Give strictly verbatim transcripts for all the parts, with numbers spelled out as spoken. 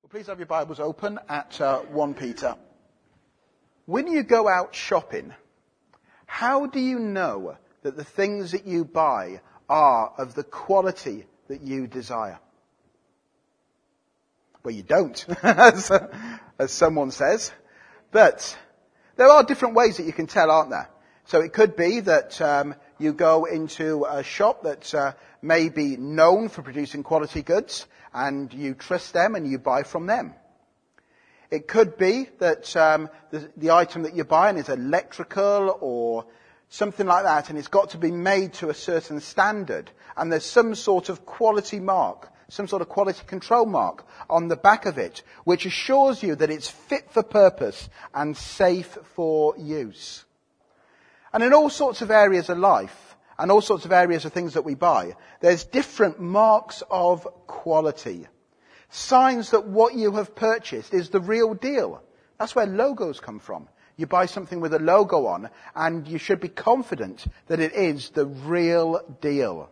Please have your Bibles open at uh, First Peter. When you go out shopping, how do you know that the things that you buy are of the quality that you desire? Well, you don't, as, as someone says. But there are different ways that you can tell, aren't there? So it could be that um, you go into a shop that uh, may be known for producing quality goods, and you trust them and you buy from them. It could be that um, the, the item that you're buying is electrical or something like that, and it's got to be made to a certain standard, and there's some sort of quality mark, some sort of quality control mark on the back of it, which assures you that it's fit for purpose and safe for use. And in all sorts of areas of life, and all sorts of areas of things that we buy, there's different marks of quality. Signs that what you have purchased is the real deal. That's where logos come from. You buy something with a logo on, and you should be confident that it is the real deal.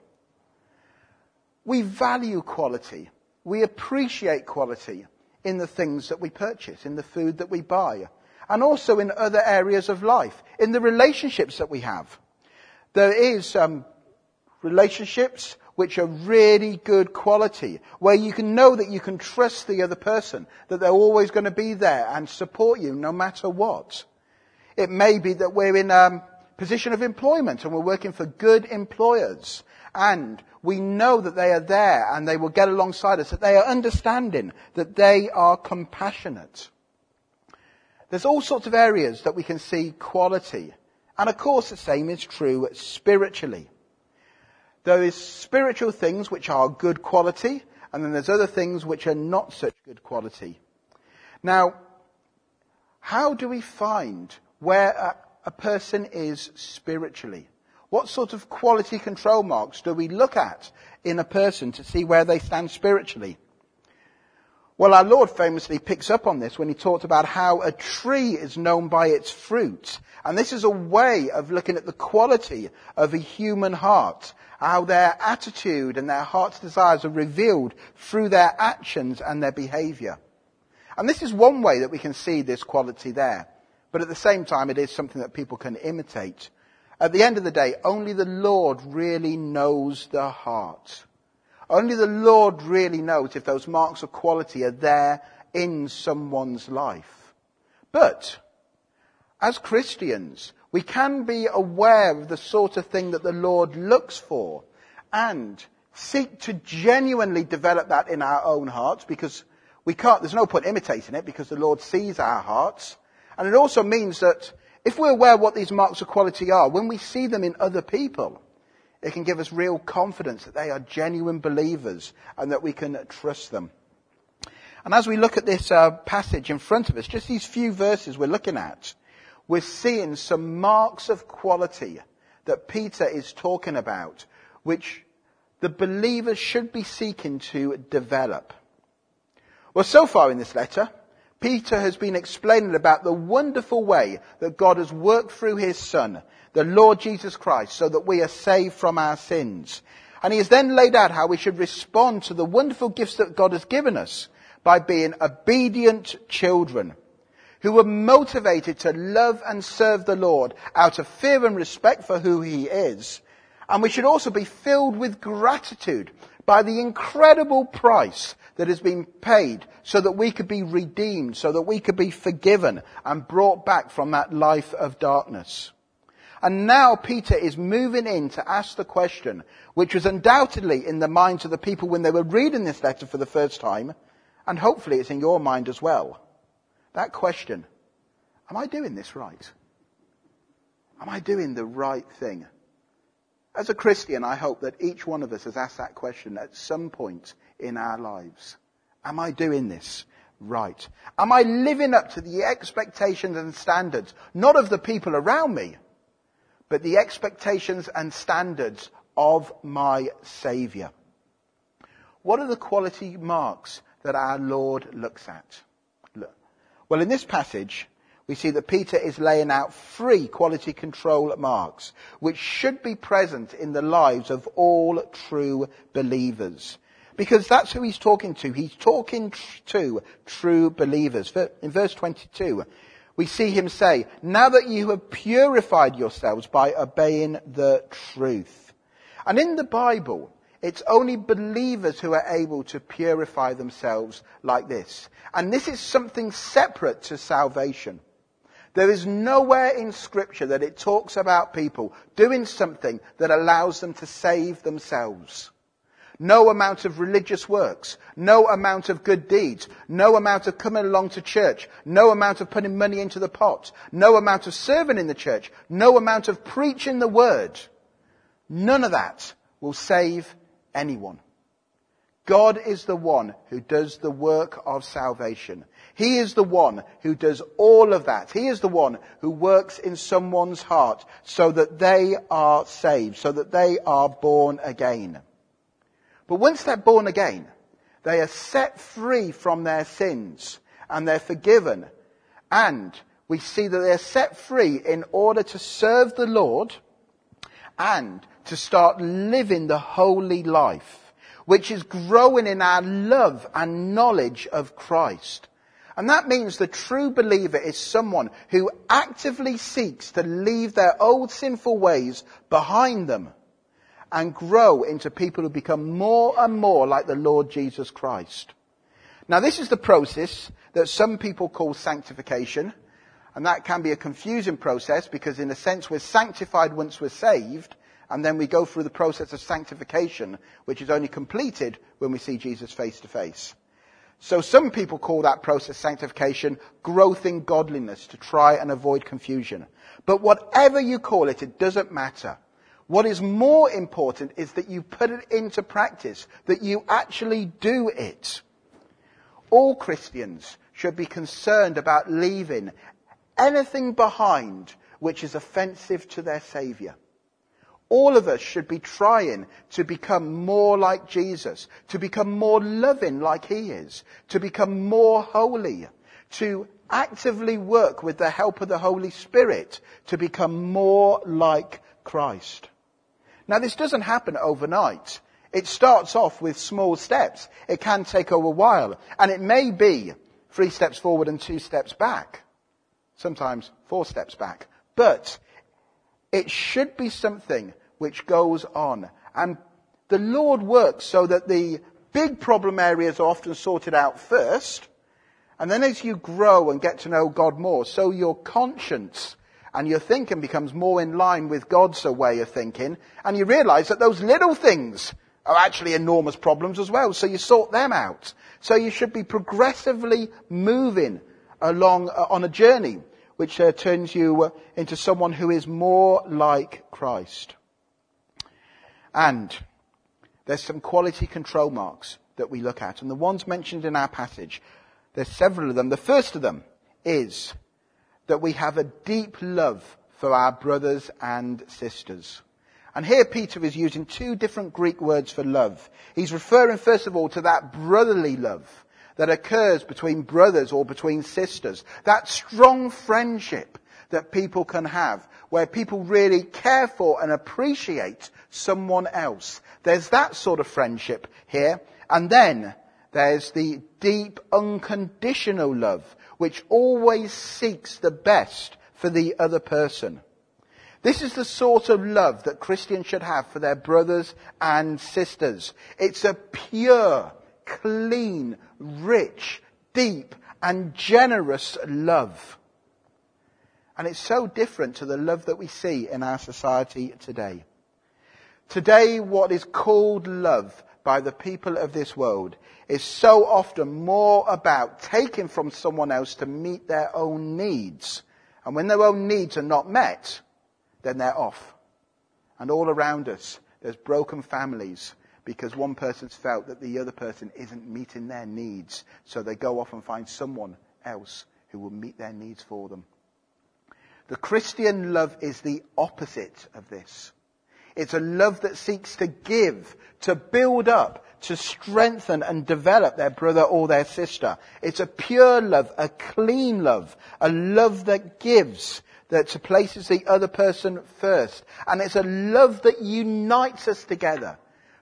We value quality. We appreciate quality in the things that we purchase, in the food that we buy, and also in other areas of life, in the relationships that we have. There is um, relationships which are really good quality, where you can know that you can trust the other person, that they're always going to be there and support you no matter what. It may be that we're in a position of employment and we're working for good employers, and we know that they are there and they will get alongside us, that they are understanding, that they are compassionate. There's all sorts of areas that we can see quality. And of course the same is true spiritually. There is spiritual things which are good quality, and then there's other things which are not such good quality. Now, how do we find where a, a person is spiritually? What sort of quality control marks do we look at in a person to see where they stand spiritually? Well, our Lord famously picks up on this when he talked about how a tree is known by its fruit. And this is a way of looking at the quality of a human heart, how their attitude and their heart's desires are revealed through their actions and their behavior. And this is one way that we can see this quality there. But at the same time, it is something that people can imitate. At the end of the day, only the Lord really knows the heart. Only the Lord really knows if those marks of quality are there in someone's life. But as Christians, we can be aware of the sort of thing that the Lord looks for and seek to genuinely develop that in our own hearts, because we can't, there's no point imitating it because the Lord sees our hearts. And it also means that if we're aware of what these marks of quality are, when we see them in other people, it can give us real confidence that they are genuine believers and that we can trust them. And as we look at this uh, passage in front of us, just these few verses we're looking at, we're seeing some marks of quality that Peter is talking about, which the believers should be seeking to develop. Well, so far in this letter, Peter has been explaining about the wonderful way that God has worked through his Son, the Lord Jesus Christ, so that we are saved from our sins. And he has then laid out how we should respond to the wonderful gifts that God has given us by being obedient children who are motivated to love and serve the Lord out of fear and respect for who he is. And we should also be filled with gratitude by the incredible price that has been paid so that we could be redeemed, so that we could be forgiven and brought back from that life of darkness. And now Peter is moving in to ask the question, which was undoubtedly in the minds of the people when they were reading this letter for the first time, and hopefully it's in your mind as well. That question, am I doing this right? Am I doing the right thing? As a Christian, I hope that each one of us has asked that question at some point in our lives. Am I doing this right? Am I living up to the expectations and standards, not of the people around me, but the expectations and standards of my Saviour? What are the quality marks that our Lord looks at? Look. Well, in this passage, we see that Peter is laying out three quality control marks, which should be present in the lives of all true believers. Because that's who he's talking to. He's talking tr- to true believers. In verse twenty-two, we see him say, now that you have purified yourselves by obeying the truth. And in the Bible, it's only believers who are able to purify themselves like this. And this is something separate to salvation. There is nowhere in Scripture that it talks about people doing something that allows them to save themselves. No amount of religious works, no amount of good deeds, no amount of coming along to church, no amount of putting money into the pot, no amount of serving in the church, no amount of preaching the word. None of that will save anyone. God is the one who does the work of salvation. He is the one who does all of that. He is the one who works in someone's heart so that they are saved, so that they are born again. But once they're born again, they are set free from their sins and they're forgiven. And we see that they're set free in order to serve the Lord and to start living the holy life, which is growing in our love and knowledge of Christ. And that means the true believer is someone who actively seeks to leave their old sinful ways behind them and grow into people who become more and more like the Lord Jesus Christ. Now, this is the process that some people call sanctification, and that can be a confusing process because in a sense we're sanctified once we're saved, and then we go through the process of sanctification, which is only completed when we see Jesus face to face. So some people call that process sanctification growth in godliness to try and avoid confusion. But whatever you call it, it doesn't matter. What is more important is that you put it into practice, that you actually do it. All Christians should be concerned about leaving anything behind which is offensive to their Saviour. All of us should be trying to become more like Jesus, to become more loving like he is, to become more holy, to actively work with the help of the Holy Spirit to become more like Christ. Now, this doesn't happen overnight. It starts off with small steps. It can take a while. And it may be three steps forward and two steps back. Sometimes four steps back. But it should be something which goes on. And the Lord works so that the big problem areas are often sorted out first. And then as you grow and get to know God more, so your conscience and your thinking becomes more in line with God's way of thinking. And you realize that those little things are actually enormous problems as well. So you sort them out. So you should be progressively moving along uh, on a journey which uh, turns you uh, into someone who is more like Christ. And there's some quality control marks that we look at. And the ones mentioned in our passage, there's several of them. The first of them is that we have a deep love for our brothers and sisters. And here Peter is using two different Greek words for love. He's referring first of all to that brotherly love that occurs between brothers or between sisters. That strong friendship that people can have, where people really care for and appreciate someone else. There's that sort of friendship here. And then there's the deep, unconditional love, which always seeks the best for the other person. This is the sort of love that Christians should have for their brothers and sisters. It's a pure, clean, rich, deep, and generous love. And it's so different to the love that we see in our society today. Today, what is called love by the people of this world is so often more about taking from someone else to meet their own needs. And when their own needs are not met, then they're off. And all around us, there's broken families because one person's felt that the other person isn't meeting their needs. So they go off and find someone else who will meet their needs for them. The Christian love is the opposite of this. It's a love that seeks to give, to build up, to strengthen and develop their brother or their sister. It's a pure love, a clean love, a love that gives, that places the other person first. And it's a love that unites us together.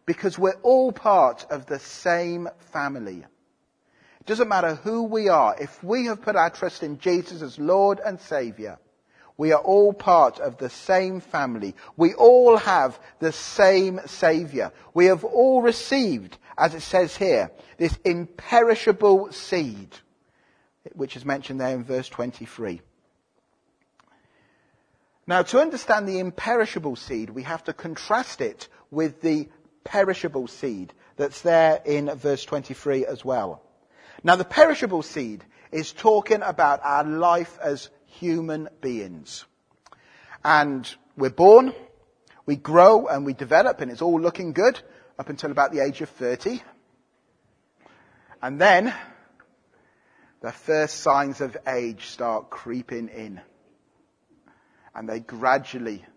because we're all part of the same family. It doesn't matter who we are. If we have put our trust in Jesus as Lord and Saviour, we are all part of the same family. We all have the same Saviour. We have all received, as it says here, this imperishable seed, which is mentioned there in verse twenty-three. Now, to understand the imperishable seed, we have to contrast it with the perishable seed that's there in verse twenty-three as well. Now, the perishable seed is talking about our life as human beings. And we're born, we grow and we develop, and it's all looking good up until about the age of thirty. And then the first signs of age start creeping in. And they gradually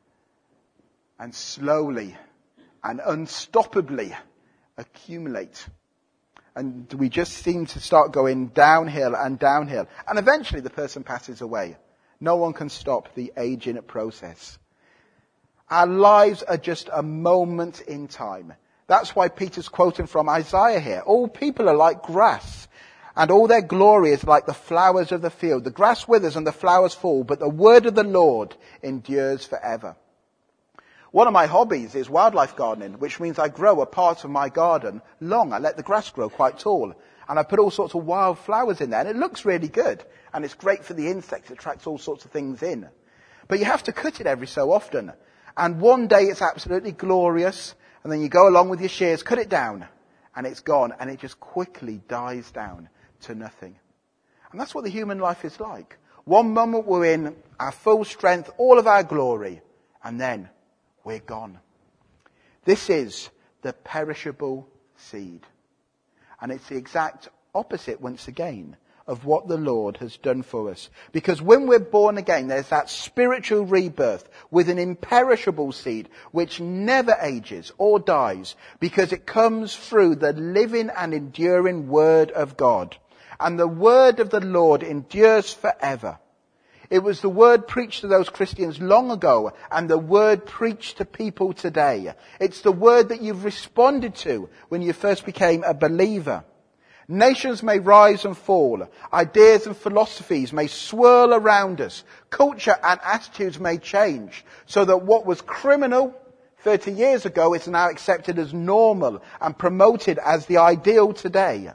and slowly and unstoppably accumulate. And we just seem to start going downhill and downhill. And eventually the person passes away. No one can stop the aging process. Our lives are just a moment in time. That's why Peter's quoting from Isaiah here. All people are like grass, and all their glory is like the flowers of the field. The grass withers and the flowers fall, but the word of the Lord endures forever. One of my hobbies is wildlife gardening, which means I grow a part of my garden long. I let the grass grow quite tall. And I put all sorts of wild flowers in there. And it looks really good. And it's great for the insects. It attracts all sorts of things in. But you have to cut it every so often. And one day it's absolutely glorious. And then you go along with your shears, cut it down. And it's gone. And it just quickly dies down to nothing. And that's what the human life is like. One moment we're in our full strength, all of our glory. And then we're gone. This is the perishable seed. And it's the exact opposite, once again, of what the Lord has done for us. Because when we're born again, there's that spiritual rebirth with an imperishable seed which never ages or dies, because it comes through the living and enduring Word of God. And the Word of the Lord endures forever. It was the word preached to those Christians long ago, and the word preached to people today. It's the word that you've responded to when you first became a believer. Nations may rise and fall. Ideas and philosophies may swirl around us. Culture and attitudes may change, so that what was criminal thirty years ago is now accepted as normal and promoted as the ideal today.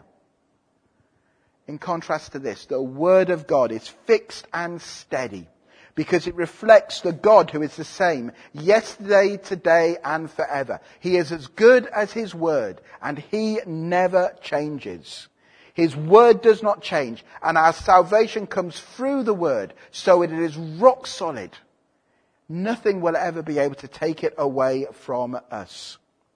In contrast to this, the Word of God is fixed and steady because it reflects the God who is the same yesterday, today, and forever. He is as good as His Word, and He never changes. His Word does not change, and our salvation comes through the Word, so it is rock solid. Nothing will ever be able to take it away from us.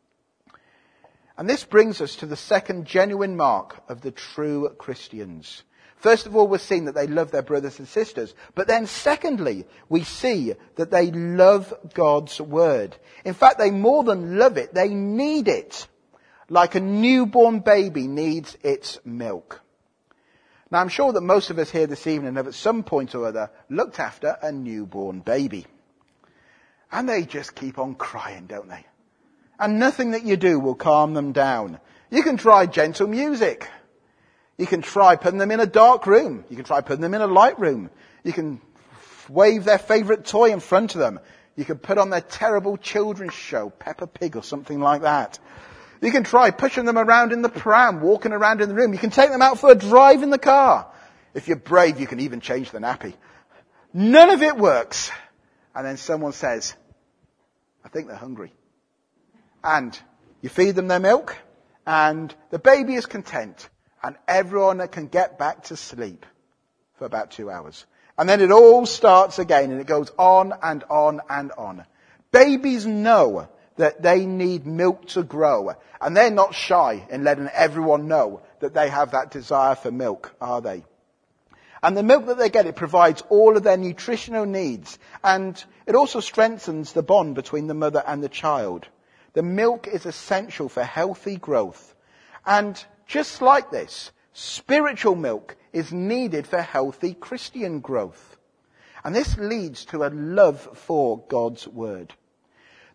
And this brings us to the second genuine mark of the true Christians. First of all, we're seeing that they love their brothers and sisters. But then secondly, we see that they love God's word. In fact, they more than love it, they need it. Like a newborn baby needs its milk. Now, I'm sure that most of us here this evening have at some point or other looked after a newborn baby. And they just keep on crying, don't they? And nothing that you do will calm them down. You can try gentle music. You can try putting them in a dark room. You can try putting them in a light room. You can wave their favourite toy in front of them. You can put on their terrible children's show, Peppa Pig or something like that. You can try pushing them around in the pram, walking around in the room. You can take them out for a drive in the car. If you're brave, you can even change the nappy. None of it works. And then someone says, I think they're hungry. And you feed them their milk, and the baby is content, and everyone can get back to sleep for about two hours. And then it all starts again, and it goes on and on and on. Babies know that they need milk to grow, and they're not shy in letting everyone know that they have that desire for milk, are they? And the milk that they get, it provides all of their nutritional needs, and it also strengthens the bond between the mother and the child. The milk is essential for healthy growth. And just like this, spiritual milk is needed for healthy Christian growth. And this leads to a love for God's word.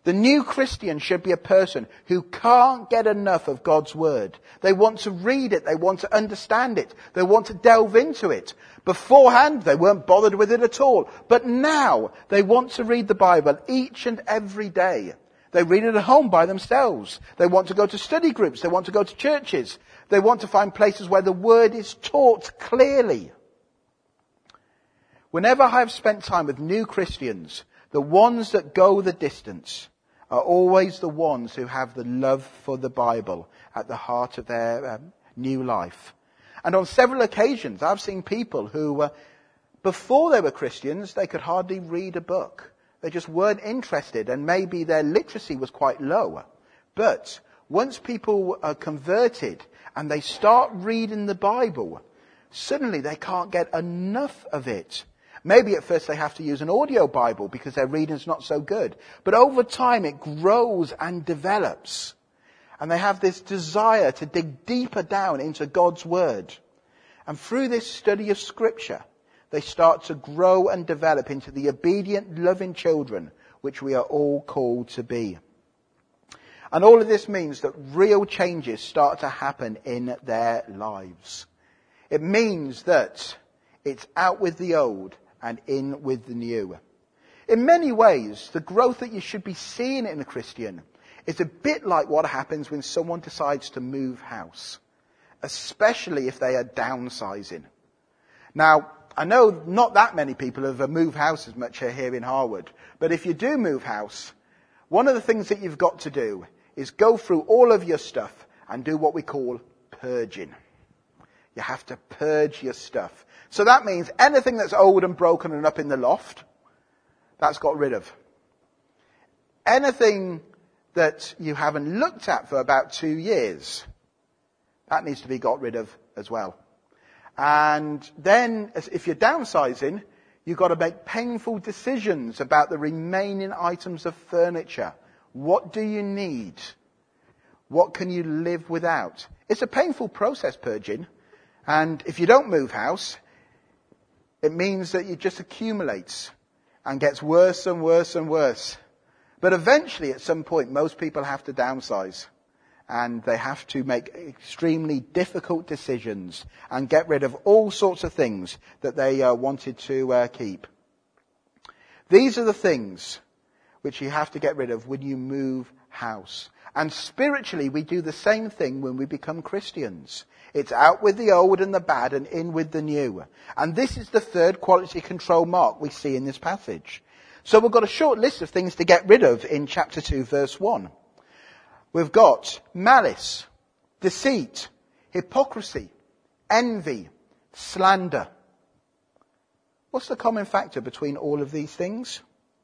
The new Christian should be a person who can't get enough of God's word. They want to read it. They want to understand it. They want to delve into it. Beforehand, they weren't bothered with it at all. But now, they want to read the Bible each and every day. They read it at home by themselves. They want to go to study groups. They want to go to churches. They want to find places where the word is taught clearly. Whenever I have spent time with new Christians, the ones that go the distance are always the ones who have the love for the Bible at the heart of their um, new life. And on several occasions, I've seen people who, uh, before they were Christians, they could hardly read a book. They just weren't interested, and maybe their literacy was quite low. But once people are converted and they start reading the Bible, suddenly they can't get enough of it. Maybe at first they have to use an audio Bible because their reading's not so good. But over time it grows and develops. And they have this desire to dig deeper down into God's word. And through this study of Scripture, they start to grow and develop into the obedient, loving children which we are all called to be. And all of this means that real changes start to happen in their lives. It means that it's out with the old and in with the new. In many ways, the growth that you should be seeing in a Christian is a bit like what happens when someone decides to move house, especially if they are downsizing. Now, I know not that many people have moved house as much here in Harwood, but if you do move house, one of the things that you've got to do is go through all of your stuff and do what we call purging. You have to purge your stuff. So that means anything that's old and broken and up in the loft, that's got rid of. Anything that you haven't looked at for about two years, that needs to be got rid of as well. And then, if you're downsizing, you've got to make painful decisions about the remaining items of furniture. What do you need? What can you live without? It's a painful process, purging. And if you don't move house, it means that it just accumulates and gets worse and worse and worse. But eventually, at some point, most people have to downsize. And they have to make extremely difficult decisions and get rid of all sorts of things that they uh, wanted to uh, keep. These are the things which you have to get rid of when you move house. And spiritually, we do the same thing when we become Christians. It's out with the old and the bad and in with the new. And this is the third quality control mark we see in this passage. So we've got a short list of things to get rid of in chapter two, verse one. We've got malice, deceit, hypocrisy, envy, slander. What's the common factor between all of these things?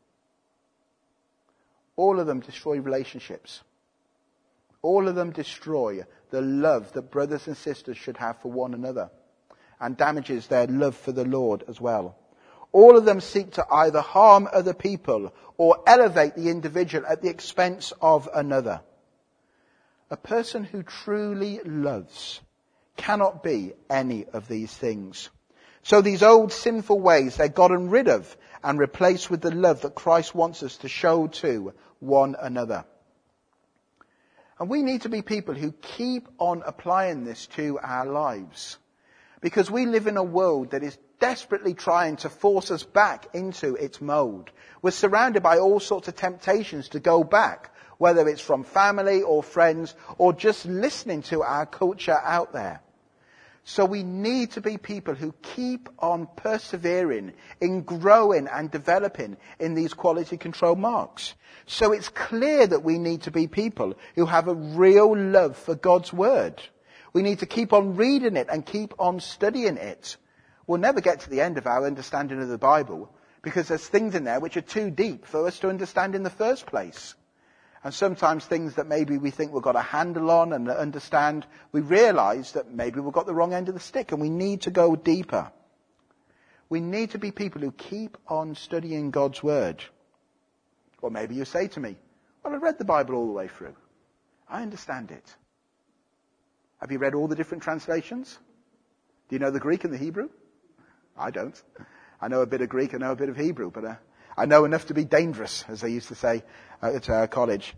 All of them destroy relationships. All of them destroy the love that brothers and sisters should have for one another, and damages their love for the Lord as well. All of them seek to either harm other people or elevate the individual at the expense of another. A person who truly loves cannot be any of these things. So these old sinful ways, they're gotten rid of and replaced with the love that Christ wants us to show to one another. And we need to be people who keep on applying this to our lives. Because we live in a world that is desperately trying to force us back into its mold. We're surrounded by all sorts of temptations to go back, whether it's from family or friends or just listening to our culture out there. So we need to be people who keep on persevering in growing and developing in these quality control marks. So it's clear that we need to be people who have a real love for God's word. We need to keep on reading it and keep on studying it. We'll never get to the end of our understanding of the Bible because there's things in there which are too deep for us to understand in the first place. And sometimes things that maybe we think we've got a handle on and understand, we realize that maybe we've got the wrong end of the stick and we need to go deeper. We need to be people who keep on studying God's word. Or maybe you say to me, well, I read the Bible all the way through. I understand it. Have you read all the different translations? Do you know the Greek and the Hebrew? I don't. I know a bit of Greek, I know a bit of Hebrew, but uh, I know enough to be dangerous, as they used to say at uh, college.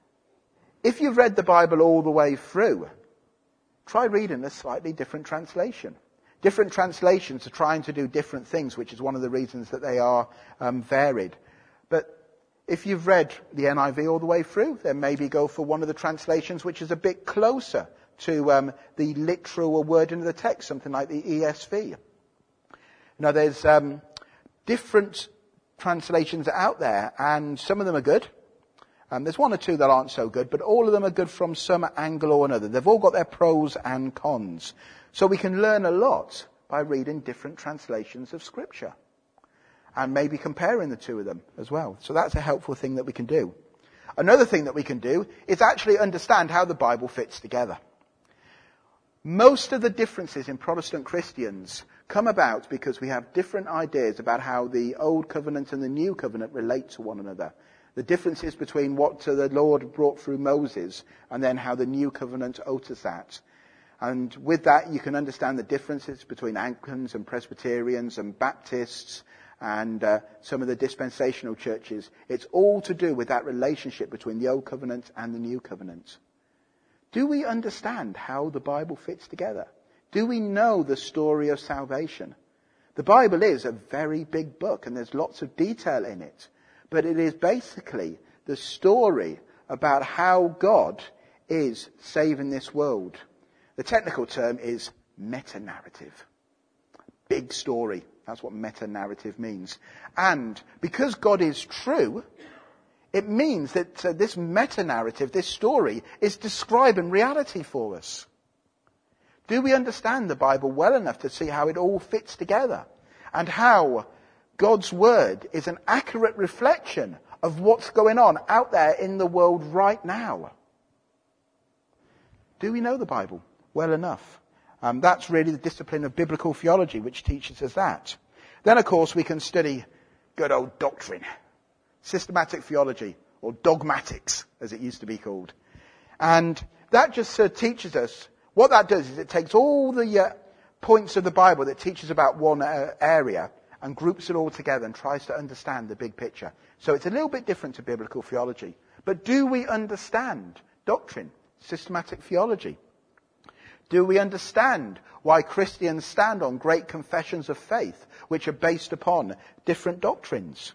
If you've read the Bible all the way through, try reading a slightly different translation. Different translations are trying to do different things, which is one of the reasons that they are um, varied. But if you've read the N I V all the way through, then maybe go for one of the translations which is a bit closer to um, the literal wording of the text, something like the E S V. Now, there's um, different translations out there, and some of them are good. Um, there's one or two that aren't so good, but all of them are good from some angle or another. They've all got their pros and cons. So we can learn a lot by reading different translations of Scripture and maybe comparing the two of them as well. So that's a helpful thing that we can do. Another thing that we can do is actually understand how the Bible fits together. Most of the differences in Protestant Christians come about because we have different ideas about how the Old Covenant and the New Covenant relate to one another. The differences between what the Lord brought through Moses and then how the New Covenant alters that. And with that, you can understand the differences between Anglicans and Presbyterians and Baptists and uh, some of the dispensational churches. It's all to do with that relationship between the Old Covenant and the New Covenant. Do we understand how the Bible fits together? Do we know the story of salvation? The Bible is a very big book and there's lots of detail in it. But it is basically the story about how God is saving this world. The technical term is meta-narrative. Big story. That's what meta-narrative means. And because God is true, it means that uh, this meta-narrative, this story, is describing reality for us. Do we understand the Bible well enough to see how it all fits together? And how God's word is an accurate reflection of what's going on out there in the world right now? Do we know the Bible well enough? Um, that's really the discipline of biblical theology, which teaches us that. Then, of course, we can study good old doctrine, systematic theology, or dogmatics, as it used to be called. And that just uh, teaches us, what that does is it takes all the uh, points of the Bible that teaches about one uh, area and groups it all together and tries to understand the big picture. So it's a little bit different to biblical theology. But do we understand doctrine, systematic theology? Do we understand why Christians stand on great confessions of faith, which are based upon different doctrines?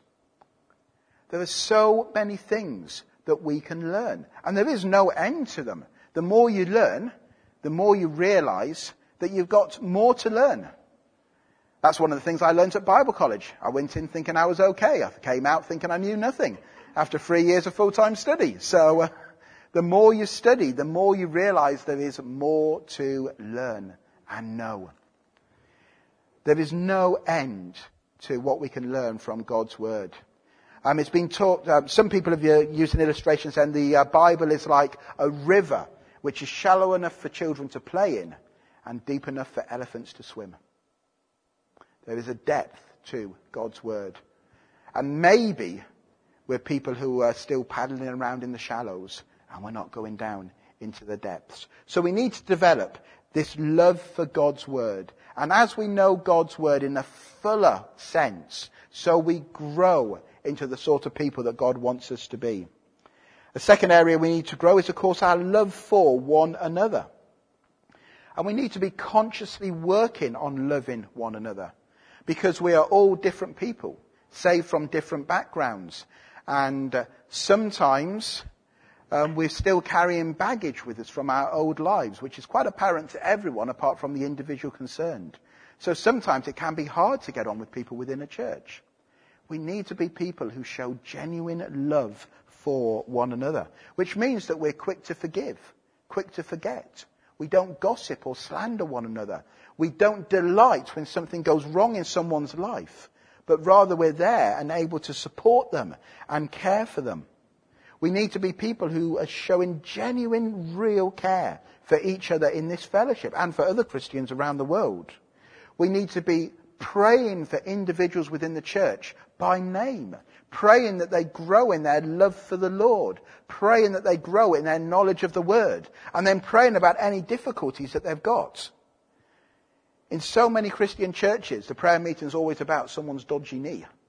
There are so many things that we can learn, and there is no end to them. The more you learn, the more you realize that you've got more to learn. That's one of the things I learned at Bible college. I went in thinking I was okay. I came out thinking I knew nothing after three years of full-time study. So uh, the more you study, the more you realize there is more to learn and know. There is no end to what we can learn from God's word. Um, it's been taught, uh, some people have uh, used an illustration saying the uh, Bible is like a river which is shallow enough for children to play in and deep enough for elephants to swim. There is a depth to God's word. And maybe we're people who are still paddling around in the shallows and we're not going down into the depths. So we need to develop this love for God's word. And as we know God's word in a fuller sense, so we grow into the sort of people that God wants us to be. The second area we need to grow is, of course, our love for one another. And we need to be consciously working on loving one another. Because we are all different people, saved from different backgrounds. And uh, sometimes um, we're still carrying baggage with us from our old lives, which is quite apparent to everyone apart from the individual concerned. So sometimes it can be hard to get on with people within a church. We need to be people who show genuine love for one another, which means that we're quick to forgive, quick to forget. We don't gossip or slander one another. We don't delight when something goes wrong in someone's life, but rather we're there and able to support them and care for them. We need to be people who are showing genuine, real care for each other in this fellowship and for other Christians around the world. We need to be praying for individuals within the church by name, praying that they grow in their love for the Lord, praying that they grow in their knowledge of the word, and then praying about any difficulties that they've got. In so many Christian churches, the prayer meeting is always about someone's dodgy knee,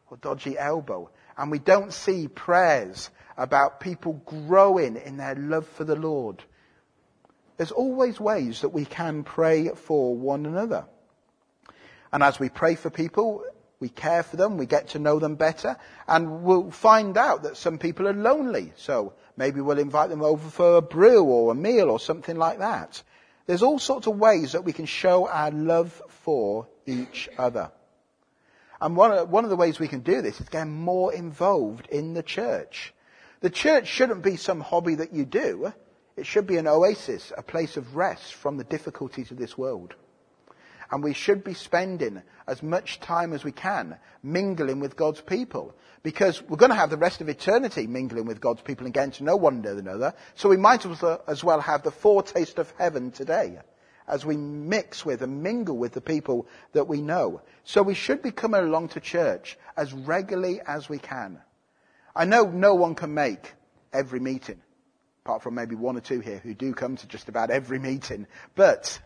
or dodgy elbow. And we don't see prayers about people growing in their love for the Lord. There's always ways that we can pray for one another. And as we pray for people, we care for them, we get to know them better, and we'll find out that some people are lonely. So maybe we'll invite them over for a brew or a meal or something like that. There's all sorts of ways that we can show our love for each other. And one of, one of the ways we can do this is get more involved in the church. The church shouldn't be some hobby that you do. It should be an oasis, a place of rest from the difficulties of this world. And we should be spending as much time as we can mingling with God's people. Because we're going to have the rest of eternity mingling with God's people and getting to know one another. So we might as well have the foretaste of heaven today as we mix with and mingle with the people that we know. So we should be coming along to church as regularly as we can. I know no one can make every meeting, apart from maybe one or two here who do come to just about every meeting. But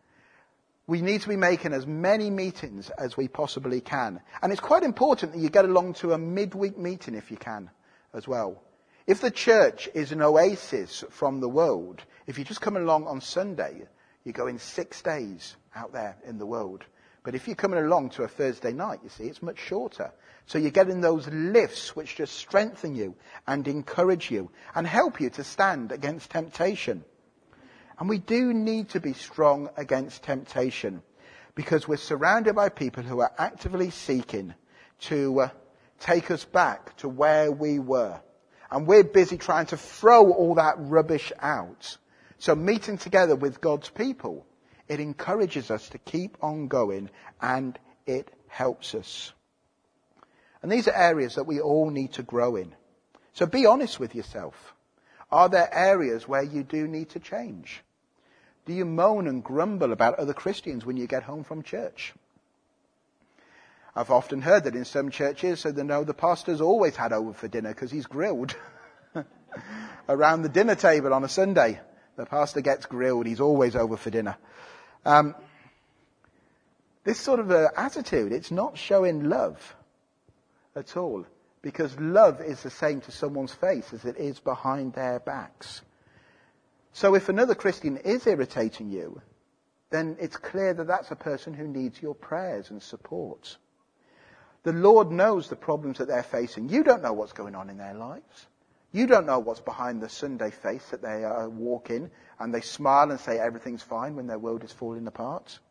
we need to be making as many meetings as we possibly can. And it's quite important that you get along to a midweek meeting if you can as well. If the church is an oasis from the world, if you just come along on Sunday, you go in six days out there in the world. But if you're coming along to a Thursday night, you see, it's much shorter. So you're getting those lifts which just strengthen you and encourage you and help you to stand against temptation. And we do need to be strong against temptation because we're surrounded by people who are actively seeking to uh, take us back to where we were. And we're busy trying to throw all that rubbish out. So meeting together with God's people, it encourages us to keep on going and it helps us. And these are areas that we all need to grow in. So be honest with yourself. Are there areas where you do need to change? Do you moan and grumble about other Christians when you get home from church? I've often heard that in some churches, so they know the pastor's always had over for dinner because he's grilled. Around the dinner table on a Sunday, the pastor gets grilled. He's always over for dinner. Um, this sort of uh, attitude, it's not showing love at all. Because love is the same to someone's face as it is behind their backs. So if another Christian is irritating you, then it's clear that that's a person who needs your prayers and support. The Lord knows the problems that they're facing. You don't know what's going on in their lives. You don't know what's behind the Sunday face that they uh, walk in and they smile and say everything's fine when their world is falling apart.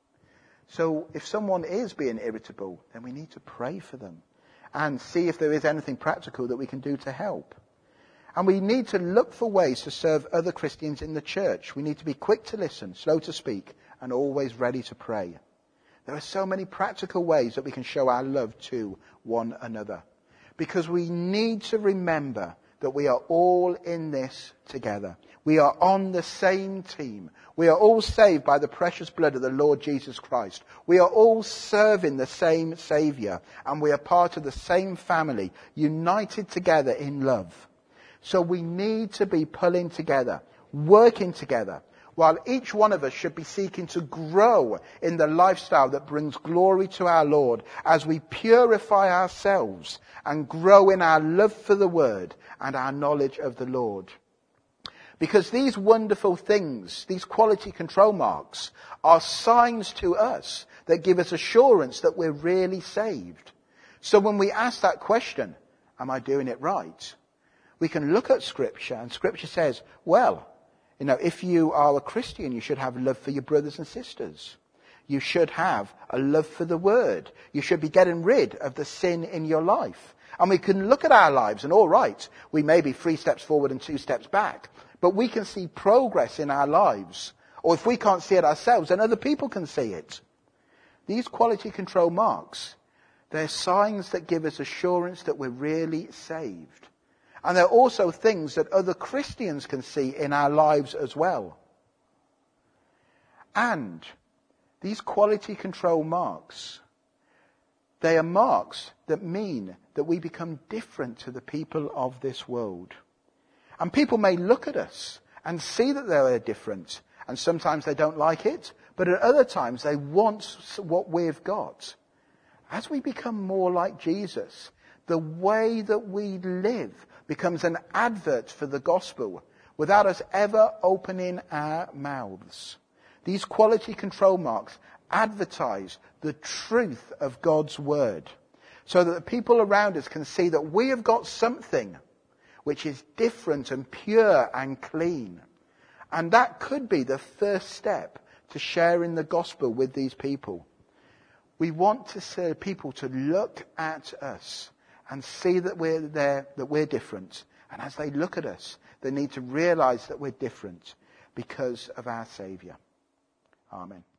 So if someone is being irritable, then we need to pray for them and see if there is anything practical that we can do to help. And we need to look for ways to serve other Christians in the church. We need to be quick to listen, slow to speak, and always ready to pray. There are so many practical ways that we can show our love to one another. Because we need to remember that we are all in this together. We are on the same team. We are all saved by the precious blood of the Lord Jesus Christ. We are all serving the same Saviour. And we are part of the same family, united together in love. So we need to be pulling together, working together, while each one of us should be seeking to grow in the lifestyle that brings glory to our Lord as we purify ourselves and grow in our love for the Word and our knowledge of the Lord. Because these wonderful things, these quality control marks, are signs to us that give us assurance that we're really saved. So when we ask that question, am I doing it right? We can look at Scripture, and Scripture says, well, you know, if you are a Christian, you should have love for your brothers and sisters. You should have a love for the Word. You should be getting rid of the sin in your life. And we can look at our lives, and all right, we may be three steps forward and two steps back, but we can see progress in our lives. Or if we can't see it ourselves, then other people can see it. These quality control marks, they're signs that give us assurance that we're really saved. And they're also things that other Christians can see in our lives as well. And these quality control marks, they are marks that mean that we become different to the people of this world. And people may look at us and see that they're different. And sometimes they don't like it, but at other times they want what we've got. As we become more like Jesus, the way that we live becomes an advert for the gospel without us ever opening our mouths. These quality control marks advertise the truth of God's word so that the people around us can see that we have got something which is different and pure and clean. And that could be the first step to sharing the gospel with these people. We want to see people to look at us and see that we're there, that we're different. And as they look at us, they need to realize that we're different because of our Saviour. Amen.